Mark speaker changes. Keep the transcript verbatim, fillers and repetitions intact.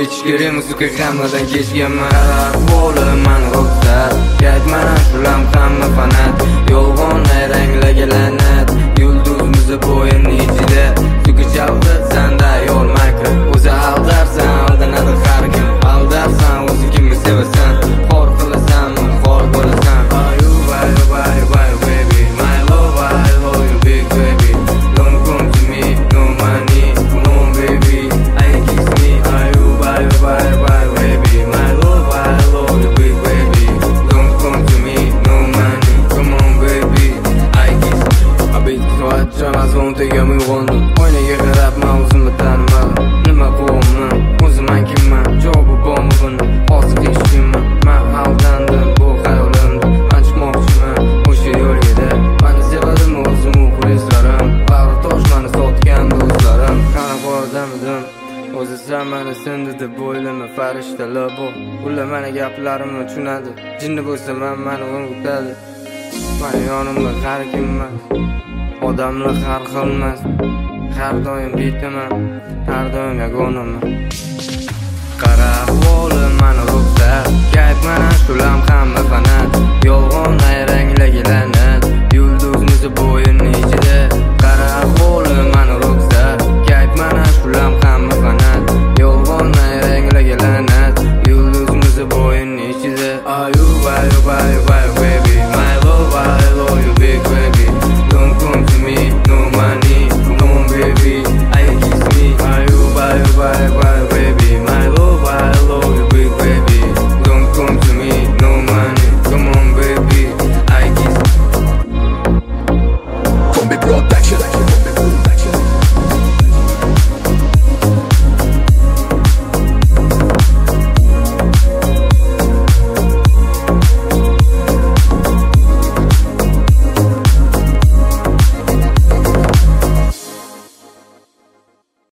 Speaker 1: kechish kerak, musiqa hammadan kechganman. Ahvolim mani ruxsat, aytmana shulam hamma fanat. Yolg'on ranglarga la'nat, yulduzimiz bo'yinni ichida. Suga chaldi sanda yo'l makr, o'zi aldarsan, aldanadi har kim. Aldarsan, o'zi kimni sevasan, xor qilasan, xor bo'lasan. Ayu vay vay vay baby, my love, I love you big baby. Don't come to me, no money, come on baby, I kiss me. Ayu vay vay vay baby, my love, I love you big baby. Don't come to me, no money, come on baby, I kiss me. Abid soat chamazon tegami uyg'ondim, oynaga qarab men o'zimni tanimadim. Nima qilyapman, o'zim kimman, javobi bormi buni, hozir eshitmayman. Men aldandim bu xayolimda, men chiqmoqchiman o'sha yo'lga. Meni sevadim o'zim muxlislarim, bag'ri tosh meni sotgan do'stlarim. Qani bordamidim, o'zi sen meni sindi deb o'ylama, farishtalar bu. Ular meni gaplarimni tushunadi, jinni bo'lsa men meni o'ngitadi. Meni yonimda har kim emas, odamlar har xil emas. Har doim betaman, har doim yagonaman. Qara ahvolim mani ruxsat, aytmana shulam hamma fanat. Yolg'on ranglarga la'nat, yulduzimiz bo'yinni